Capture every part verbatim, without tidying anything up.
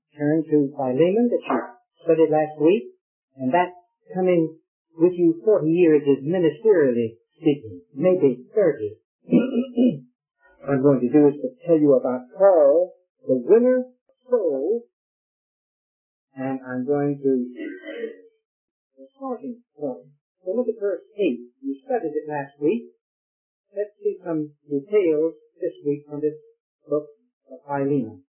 turn to Philemon that you studied last week, and that coming with you forty years is ministerially speaking, maybe thirty. What I'm going to do is to tell you about Paul, the winner soul, and I'm going to the starting point. So look at verse eight. You studied it last week. Let's see some details this week from this book of Philemon.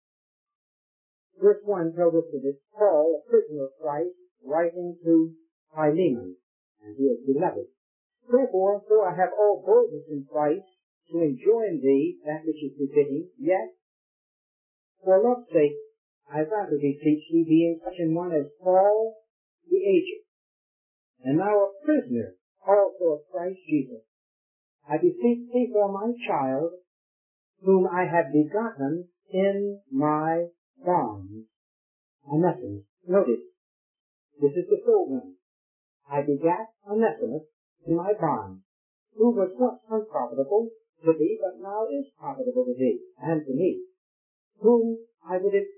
Verse one tells us that it's Paul, a prisoner of Christ, writing to Philemon, and he is beloved. Therefore, though I have all boldness in Christ to enjoin thee that which is befitting, yet, for love's sake, I rather beseech thee, being such an one as Paul the aged, and now a prisoner also of Christ Jesus, I beseech thee for my child, whom I have begotten in my bonds. Onesimus. Notice, this is the full one. I begat Onesimus in my bonds, who was once unprofitable to thee, but now is profitable to thee and to me, whom I would have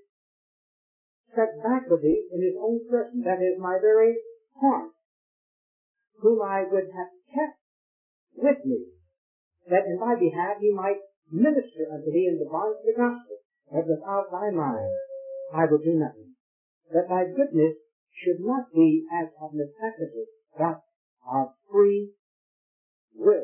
set back with thee in his own person, that is my very heart, whom I would have kept with me, that in thy behalf he might minister unto thee in the bonds of the gospel, that without thy mind I would do nothing, that thy goodness should not be as of necessity, but of free will.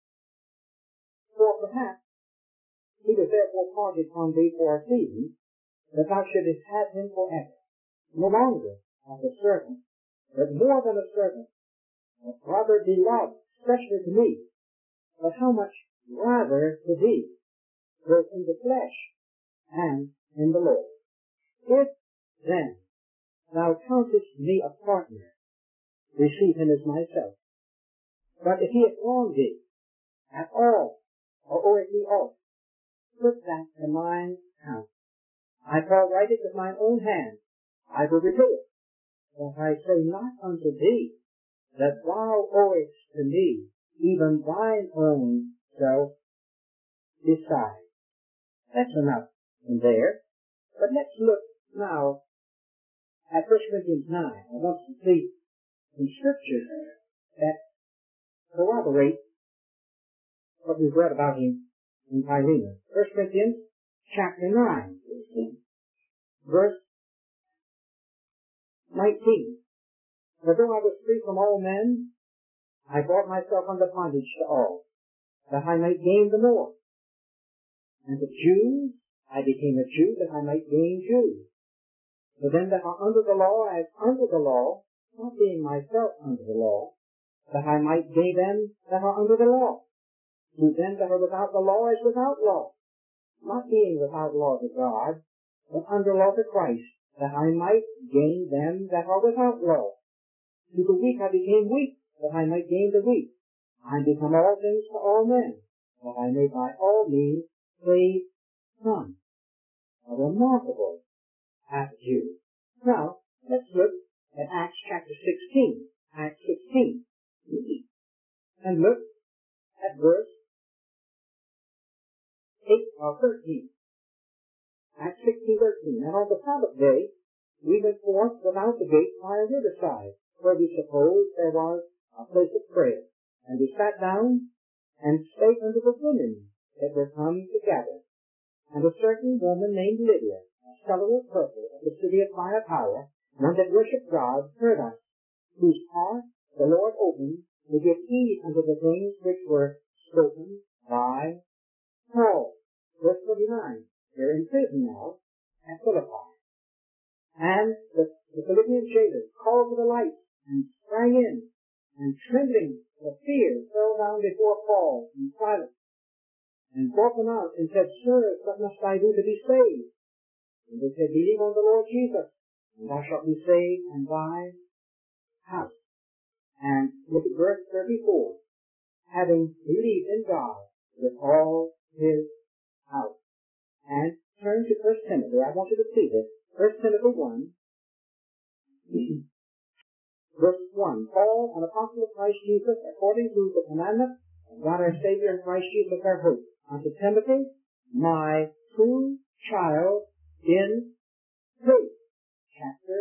For perhaps he was therefore parted from thee for a season, that thou shouldest have him forever, no longer as a servant, but more than a servant, a brother beloved, especially to me, but how much rather to thee, both in the flesh and in the Lord. If then thou countest me a partner, receive him as myself. But if he hath wronged thee at all, or oweth thee aught, put that to mine account. I, Paul, write it with mine own hand. I will repay it. But I say not unto thee that thou owest to me even thine own self beside. That's enough in there. But let's look now at First Corinthians nine. I want to see some scriptures that corroborate what we've read about him in Philemon. First Corinthians chapter nine, verse nineteen. For though I was free from all men, I brought myself under bondage to all, that I might gain the more. And the Jews, I became a Jew, that I might gain Jews. For them that are under the law, as under the law, not being myself under the law, that I might gain them that are under the law. To them that are without the law, as without law, not being without law to God, but under law to Christ, that I might gain them that are without law. To the weak I became weak, that I might gain the weak. I become all things to all men, that I may by all means save some. A remarkable attitude. Now, let's look at Acts chapter sixteen. Acts sixteen. And look at verse eight or thirteen. Acts sixteen, thirteen. And on the Sabbath day, we went forth without the gate by a riverside, where we supposed there was a place of prayer. And we sat down and spake unto the women that were come together. And a certain woman named Lydia, a seller of purple of the city of Thyatira, one that worshipped God, heard us, whose heart the Lord opened to give heed unto the things which were spoken by Paul. Verse twenty-nine. They're in prison now at Philippi. And the, the Philippian jailers called for the lights and sprang in, and trembling for fear fell down before Paul and Silas, and brought them out, and said, Sirs, what must I do to be saved? And they said, Believe on the Lord Jesus, and thou shalt be saved, and thy house. And look at verse thirty-four. Having believed in God with all his house. And turn to First Timothy. I want you to see this. First Timothy one. Verse one. Paul, an apostle of Christ Jesus, according to the commandment of God our Savior and Christ Jesus our hope, unto Timothy, my true child in faith. chapter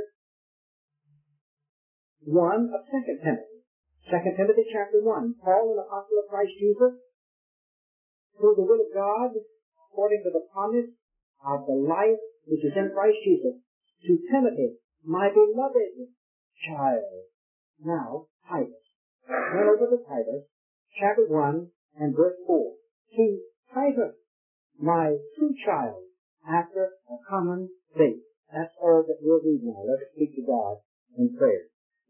one of Second Timothy. Second Timothy chapter one. Paul, an apostle of Christ Jesus, through the will of God, according to the promise of the life which is in Christ Jesus, to Timothy, my beloved child. Now, Titus. Turn over to Titus, chapter one and verse four. To Titus, my true child, after a common faith. That's all that we'll read now. Let us speak to God in prayer.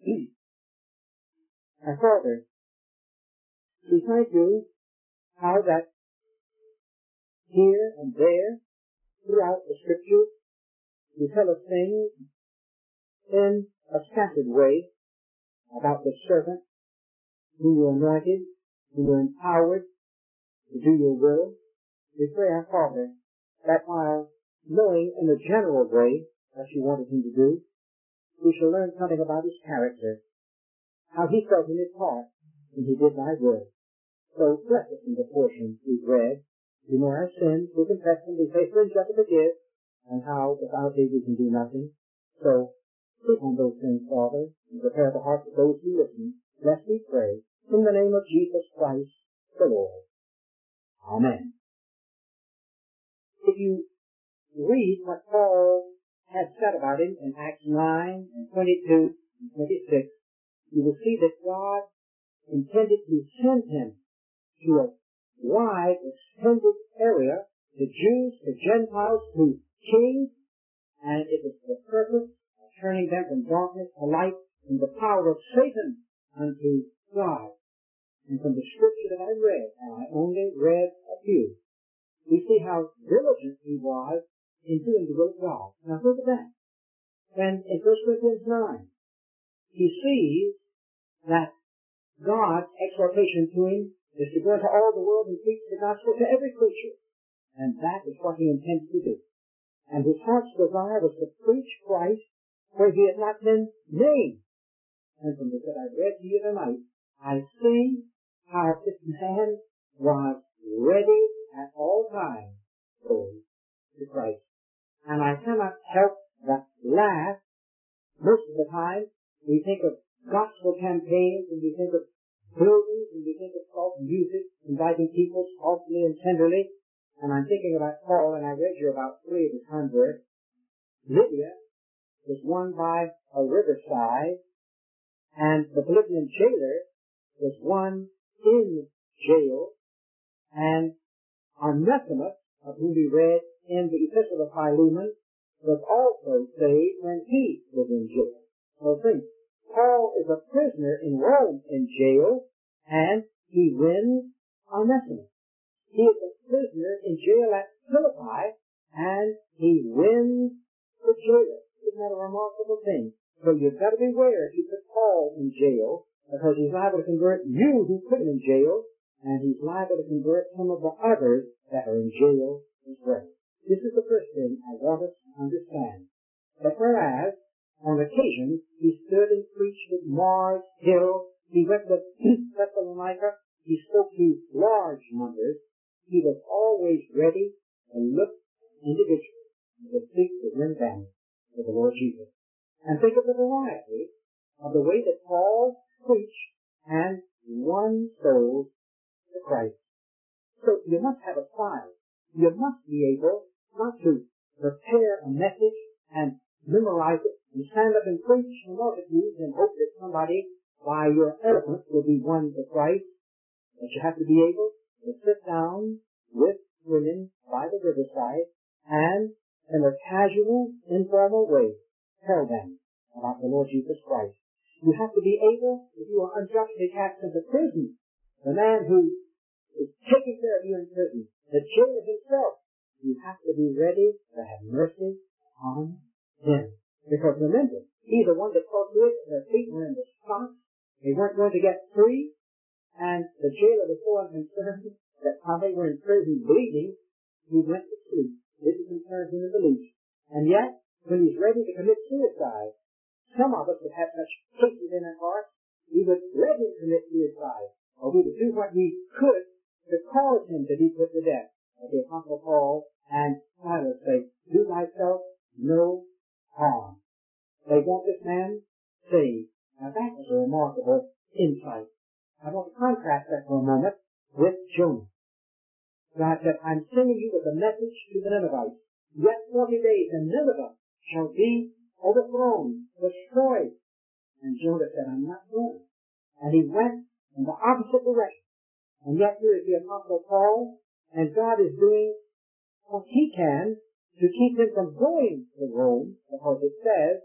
Our Father, we thank you how that here and there, throughout the Scriptures, you tell us things in a scattered way about the servant whom you anointed, whom you empowered to do your will. We pray, our Father, that while knowing in a general way what you wanted him to do, we shall learn something about his character, how he felt in his heart when he did thy will. So bless us in the portion we've read. We know our sins, we confess them, be faithful and just to forgive, and how without thee we can do nothing. So sleep on those things, Father, and prepare the hearts of those who listen. Bless we pray, in the name of Jesus Christ, the Lord. Amen. If you read what Paul has said about him in Acts nine and twenty-two and twenty-six, you will see that God intended to send him to a wide, extended area, to Jews, to Gentiles, to kings, and it was the purpose of turning them from darkness to light, from the power of Satan unto God. And from the scripture that I read, and I only read a few, we see how diligent he was in doing the will of God. Now look at that. And in First Corinthians nine, he sees that God's exhortation to him is to go into all the world and preach the gospel to every creature. And that is what he intended to do. And his heart's desire was to preach Christ where he had not been named. And from this that I read to you tonight, I see how this man was ready at all times for to Christ. And I cannot help but laugh. Most of the time, we think of gospel campaigns, and we think of buildings, and we think of soft music, inviting people softly and tenderly. And I'm thinking about Paul, and I read you about three of his converts. Lydia was won by a riverside, and the Philippian jailer was won in jail, and Onesimus, of whom we read in the Epistle of Philemon, was also saved when he was in jail. So think, Paul is a prisoner in Rome in jail, and he wins Onesimus. He is a prisoner in jail at Philippi, and he wins the jailer. Isn't that a remarkable thing? So you've got to beware if you put Paul in jail, because he's liable to convert you who put him in jail, and he's liable to convert some of the others that are in jail as well. This is the first thing I want us to understand. That whereas, on occasion, he stood and preached at Mars Hill, he went to Thessalonica, he spoke to large numbers, he was always ready to look individually and to seek to win them for the Lord Jesus. And think of the variety of the way that Paul preached and won souls to Christ. So you must have a style. You must be able not to prepare a message and memorize it and stand up and preach to multitudes and hope that somebody, by your eloquence, will be won to Christ. But you have to be able to sit down with women by the riverside and, in a casual, informal way, tell them about the Lord Jesus Christ. You have to be able, if you are unjustly cast into prison, the man who is taking care of you in prison, the jailer himself, you have to be ready to have mercy on him. Because remember, he's the one that caught with their feet were in the stocks. They weren't going to get free. And the jailer was so unconcerned that while they were in prison bleeding, he went to sleep. Didn't concern him in the least. And yet, when he's ready to commit suicide, some of us would have such hatred in our hearts, we would let him commit suicide, or we would do what we could to cause him to be put to death. As the Apostle Paul and Silas say, do thyself no harm. They want this man saved. Now that is a remarkable insight. I want to contrast that for a moment with Jonah. God said, I'm sending you with a message to the Ninevites. Yet forty days and Nineveh shall be overthrown, destroyed. And Jonah said, I'm not going. And he went in the opposite direction. And yet here is the Apostle Paul, and God is doing what he can to keep him from going to Rome, because it says,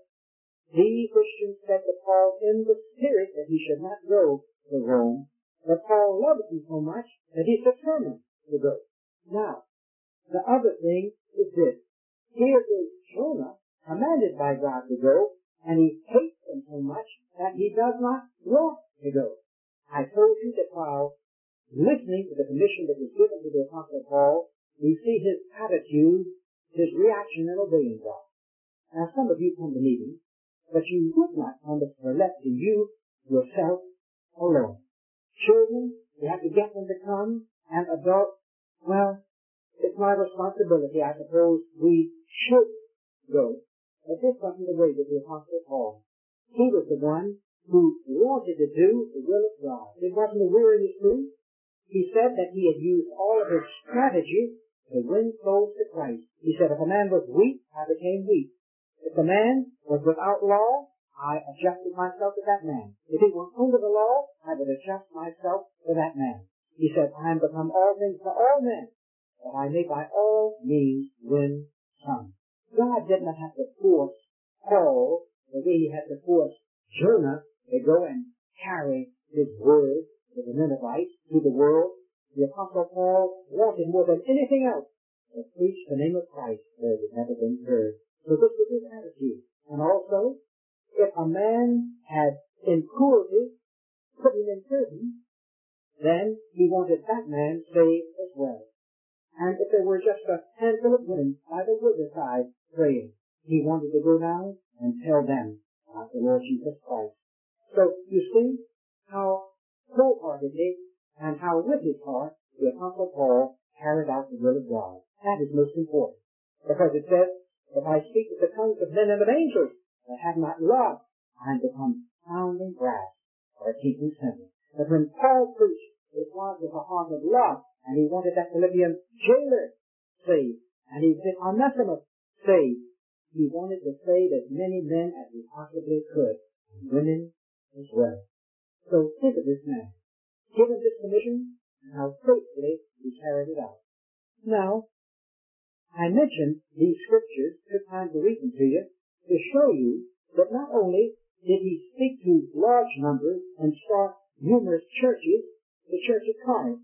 the Christians said to Paul in the spirit that he should not go to Rome, but Paul loved him so much that he's determined to go. Now, the other thing is this. Here is Jonah commanded by God to go, and he hates him so much that he does not want to go. I told you that while listening to the commission that was given to the Apostle Paul, we see his attitude, his reaction in obeying God. Now, some of you come to meetings, but you would not come if they're left to you, yourself, alone. Children, you have to get them to come, and adults, well, it's my responsibility. I suppose we should go. But this wasn't the way with the Apostle Paul. He was the one who wanted to do the will of God. It wasn't a weariness thing. He said that he had used all of his strategy to win souls to Christ. He said, if a man was weak, I became weak. If a man was without law, I adjusted myself to that man. If he was under the law, I would adjust myself to that man. He said, I am become all things to all men, that I may by all means win some. God did not have to force Paul the way he had to force Jonah to go and carry his word to the Ninevites, to the world. The Apostle Paul wanted more than anything else to preach the name of Christ where it had never been heard. So this was his attitude. And also, if a man had in cruelty put him in prison, then he wanted that man saved as well. And if there were just a handful of women by the riverside praying, he wanted to go down and tell them about the Lord Jesus Christ. So you see how wholeheartedly and how with his heart the Apostle Paul carried out the will of God. That is most important. Because it says, if I speak with the tongues of men and of angels, but have not love, I am become sounding brass or a tinkling cymbal. But when Paul preached, it was with a heart of love, and he wanted that Philippian jailer saved, and he did Onesimus saved. He wanted to save as many men as he possibly could, and women as well. So think of this man, given this commission, and how faithfully he carried it out. Now, I mentioned these scriptures, took time to read them to you, to show you that not only did he speak to large numbers and start numerous churches, the church of Corinth.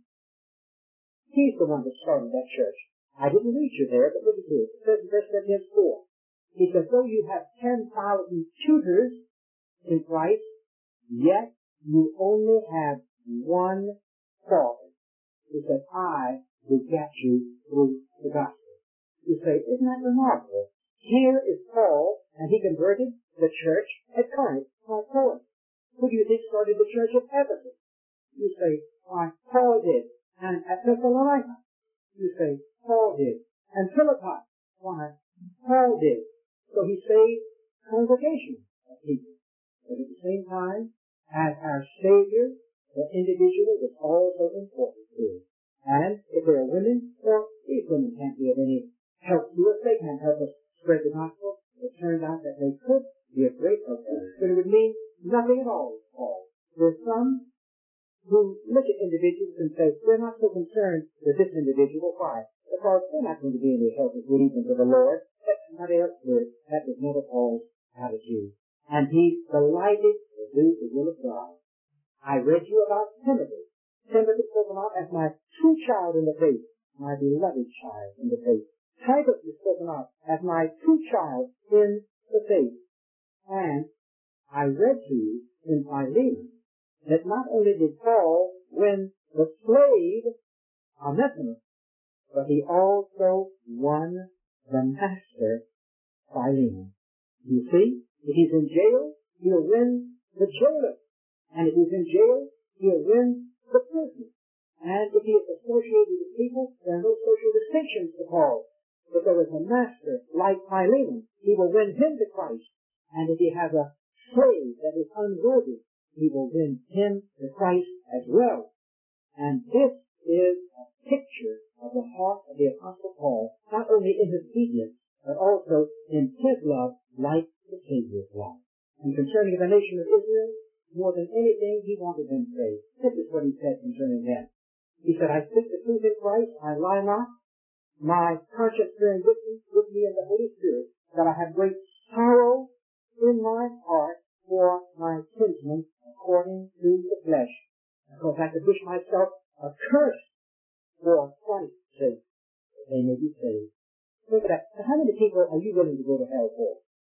He's the one that started that church. I didn't read you there, but look at this. It says in verse Corinthians four. He says, though you have ten thousand tutors in Christ, yet you only have one father. He said, I begat you through the gospel. You say, isn't that remarkable? Here is Paul, and he converted the church at Corinth by Paul. Who do you think started the church of Ephesus? You say, why, Paul did. And at Thessalonica, you say, Paul did. And Philippi, why, Paul did. So he saved congregations of people. But at the same time, as our Savior, the individual is also important too. And if there are women, well, these women can't be of any help to us. They can't help us spread the gospel. It turns out that they could be of great help to us. But it would mean nothing at all, Paul. There's some who look at individuals and say, we're not so concerned with this individual. Why? Because they're not going to be any help if we lead them to the Lord. Let somebody else do it. That was never Paul's attitude. And he's delighted to do the will of God. I read you about Timothy. Timothy spoken of as my true child in the faith, my beloved child in the faith. Titus is spoken of as my true child in the faith. And I read to you in Philemon that not only did Paul win the slave Onesimus, but he also won the master Philemon. You see, if he's in jail, he'll win the jailer. And if he's in jail, he'll win the prisoner. And if he is associated with people, there are no social distinctions to Paul. If there is a master like Philemon, he will win him to Christ. And if he has a slave that is unworthy, he will win him to Christ as well. And this is a picture of the heart of the Apostle Paul, not only in his obedience, but also in his love, like the Savior's love. And concerning the nation of Israel, more than anything, he wanted them saved. This is what he said concerning them. He said, I speak the truth in Christ, I lie not. My conscience bearing witness with me in the Holy Spirit, that I have great sorrow in my heart for my kinsmen according to the flesh, because I could wish myself accursed for Christ's sake, that they may be saved. Look at that. So how many people are you willing to go to hell for?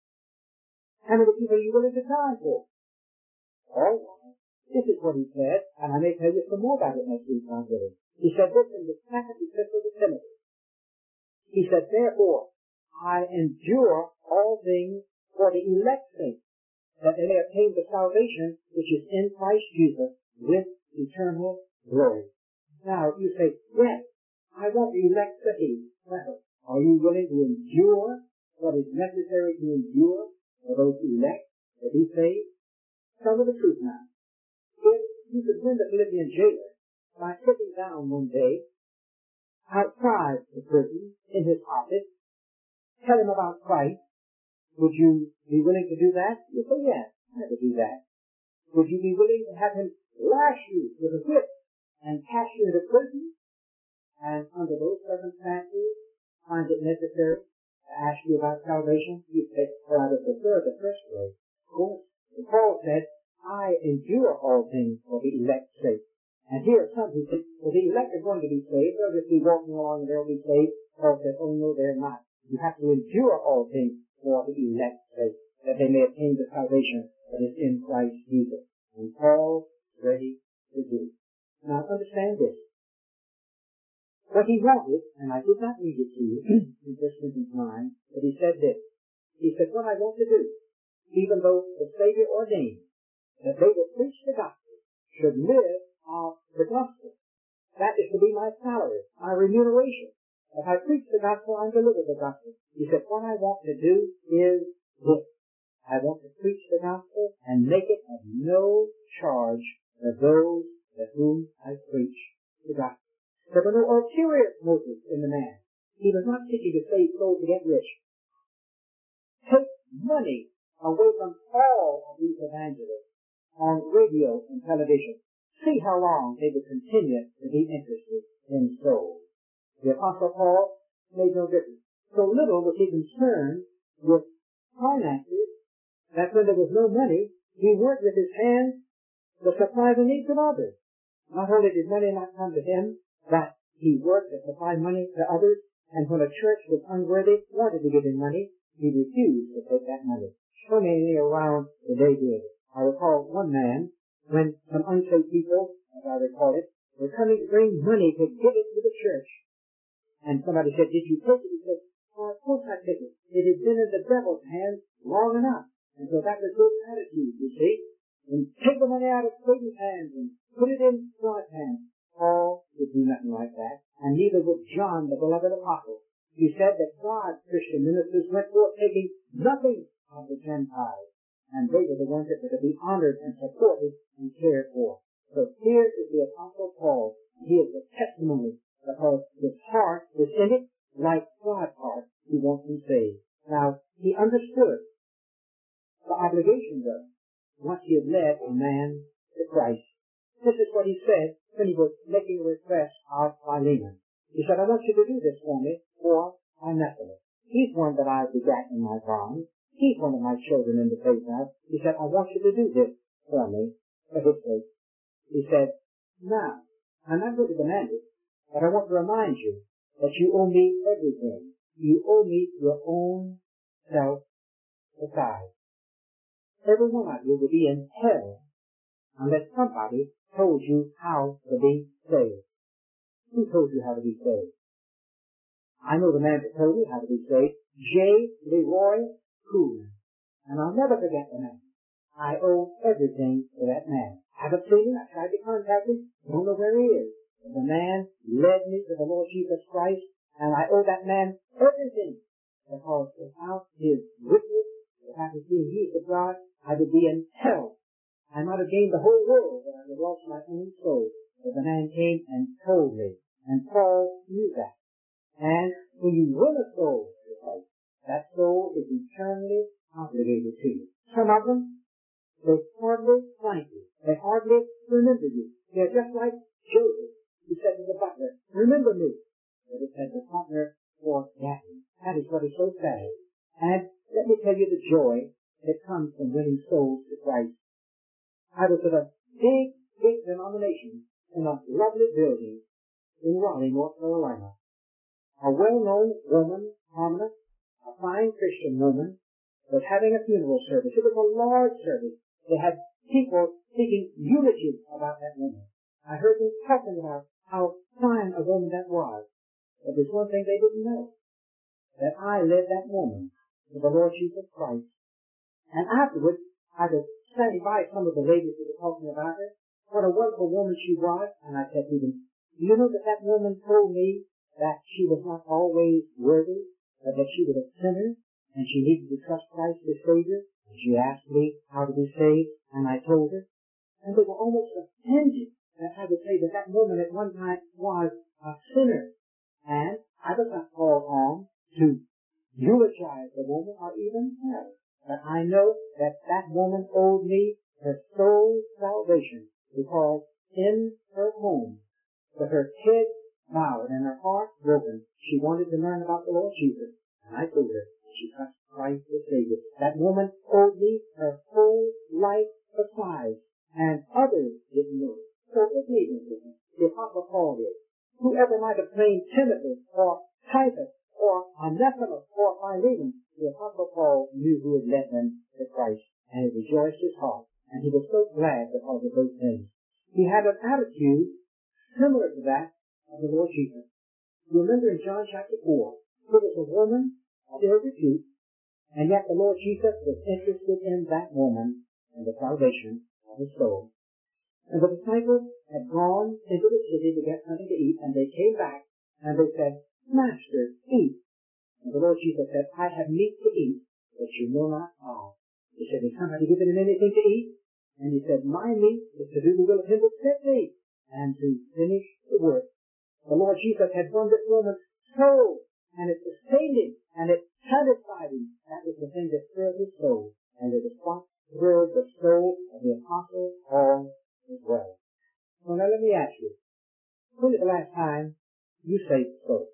How many people are you willing to die for? All right. This is what he said, and I may tell you some more about it next week, I'm willing. He said this in the second epistle to Timothy. He said, therefore, I endure all things for the elect's sake, that they may obtain the salvation which is in Christ Jesus with eternal glory. Now, you say, yes, I want the elect saved. Well, are you willing to endure what is necessary to endure for those who elect to be saved? Tell me the truth now. If you could win the Philippian jailer by sitting down one day outside the prison in his office, tell him about Christ, would you be willing to do that? You say, yes, I would do that. Would you be willing to have him lash you with a whip and cast you into prison? And under those circumstances, find it necessary to ask you about salvation? You say, well, I would prefer the first way. Of course, Paul said, I endure all things for the elect's sake. And here are some who say, well, the elect are going to be saved. They'll just be walking along and they'll be saved. Paul said, oh, no, they're not. You have to endure all things for the elect's sake, that they may obtain the salvation that is in Christ Jesus. And Paul is ready to do. Now, understand this. What he wanted, and I did not read it to you in First Corinthians nine, but he said this. He said, what I want to do, even though the Savior ordained that they that preach the gospel should live off the gospel. That is to be my salary, my remuneration. If I preach the gospel, I'm delivered the gospel. He said, what I want to do is this. I want to preach the gospel and make it of no charge for those to whom I preach the gospel. There were no ulterior motives in the man. He was not seeking to save souls to get rich. Take money away from all of these evangelists on radio and television. See how long they would continue to be interested in souls. The Apostle Paul made no difference. So little was he concerned with finances that when there was no money, he worked with his hands to supply the needs of others. Not only did money not come to him, but he worked to supply money to others, and when a church was unworthy, wanted to give him money, he refused to take that money. So many around the day did. I recall one man, when some unsaved people, as I recall it, were coming to bring money to give it to the church. And somebody said, did you take it? He said, oh, of course I took it. It had been in the devil's hands long enough. And so that was his attitude, you see. And take the money out of Satan's hands and put it in God's hands. Paul would do nothing like that. And neither would John, the beloved apostle. He said that God's Christian ministers went forth taking nothing of the Gentiles. And they were the ones that were to be honored and supported and cared for. So here is the Apostle Paul. He is the testimony because his heart is in it like God's heart. He wants them saved. Now, he understood the obligation though, once he had led a man to Christ. This is what he said when he was making a request of Philemon. He said, I want you to do this for me for Onesimus. He's one that I begat in my bonds. He's one of my children in the faith now. He said, I want you to do this for me, for his sake. He said, now, I'm not going to demand it, but I want to remind you that you owe me everything. You owe me your own self besides. Every one of you will be in hell unless somebody told you how to be saved. Who told you how to be saved? I know the man that told me how to be saved. J. Leroy Cool. And I'll never forget the man. I owe everything to that man. I haven't seen him. I tried to contact him. Don't know where he is. But the man led me to the Lord Jesus Christ, and I owe that man everything. Because without his witness, if I was being used of God, I would be in hell. I might have gained the whole world, but I would have lost my own soul. But the man came and told me, and Paul knew that. And when you win a soul to Christ, that soul is eternally obligated to you. Some of them, they hardly thank you. They hardly remember you. They're just like Joseph, who said to the butler, remember me. But it said the butler forgot him. That is what is so sad. And let me tell you the joy that comes from winning souls to Christ. I was at a big, big denomination in a lovely building in Raleigh, North Carolina. A well-known woman, prominent, a fine Christian woman, was having a funeral service. It was a large service. They had people speaking eulogies about that woman. I heard them talking about how fine a woman that was. But there's one thing they didn't know, that I led that woman to the Lord Jesus Christ. And afterwards, I was standing by some of the ladies who were talking about her, what a wonderful woman she was, and I said to them, do you know that that woman told me that she was not always worthy, but that she was a sinner, and she needed to trust Christ as Savior? And she asked me how to be saved, and I told her. And they were almost offended that I would say that that woman at one time was a sinner. And I was not called on to eulogize the woman or even her. But I know that that woman owed me her soul's salvation, because in her home, with her head bowed and her heart broken, she wanted to learn about the Lord Jesus. And I told her she trusted Christ as Savior. That woman owed me her whole life besides, and others didn't know it. So it needn't be. The Apostle Paul did. Whoever might have claimed Timothy or Titus or Onesimus or Philemon, the Apostle Paul knew who had led them to Christ, and it rejoiced his heart, and he was so glad because of those things. He had an attitude similar to that of the Lord Jesus. You remember in John chapter four, there was a woman of ill repute, and yet the Lord Jesus was interested in that woman and the salvation of his soul. And the disciples had gone into the city to get something to eat, and they came back, and they said, Master, eat. And the Lord Jesus said, I have meat to eat, but you know not how. He said, has somebody given him anything to eat? And he said, my meat is to do the will of him that sent me, and to finish the work. The Lord Jesus had won this woman's soul, and it sustained him, and it satisfied him. That was the thing that thrilled his soul, and it is what thrilled the soul of the Apostle Paul as well. So now let me ask you, when is the last time you saved a soul?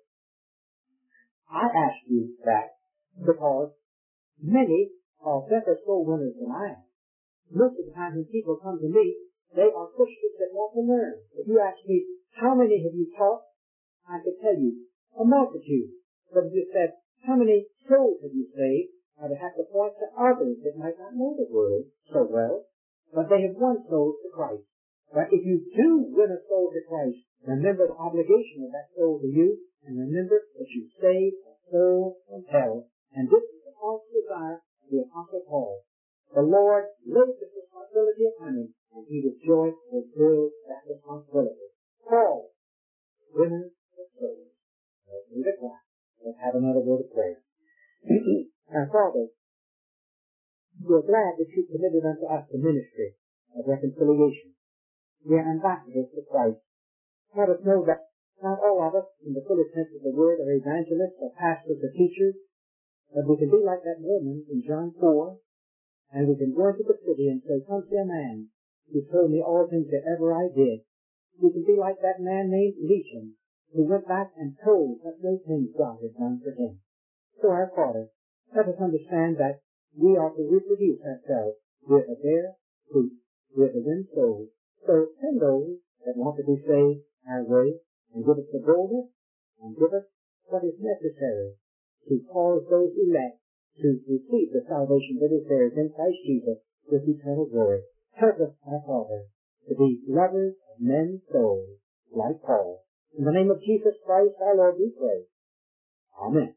I ask you that because many are better soul winners than I am. Most of the time when people come to me, they are Christians that want to learn. If you ask me, how many have you taught? I could tell you, a multitude. But if you said, how many souls have you saved? I would have to point to others that might not know the word so well, but they have won souls to Christ. But if you do win a soul to Christ, remember the obligation of that soul to you, and remember that you saved a soul from hell. And this is the heart's desire of the Apostle Paul. The Lord laid this responsibility upon him, and he with joy fulfilled that responsibility. Paul, winner of souls. Let's leave it now. Let's have another word of prayer. Our Father, we are glad that you committed unto us the ministry of reconciliation. We are ambassadors to Christ. Let us know that not all of us, in the fullest sense of the word, are evangelists or pastors or teachers, but we can be like that woman in John four, and we can go into the city and say, come see a man who told me all things that ever I did. We can be like that man named Legion, who went back and told what those things God had done for him. So our Father, let us understand that we are to reproduce ourselves with a bear fruit, with a win soul. So send those that want to be saved our way, and give us the boldness, and give us what is necessary to cause those elect to receive the salvation that is theirs in Christ Jesus with eternal glory. Help us, our Father, to be lovers of men's souls like Paul. In the name of Jesus Christ our Lord we pray. Amen.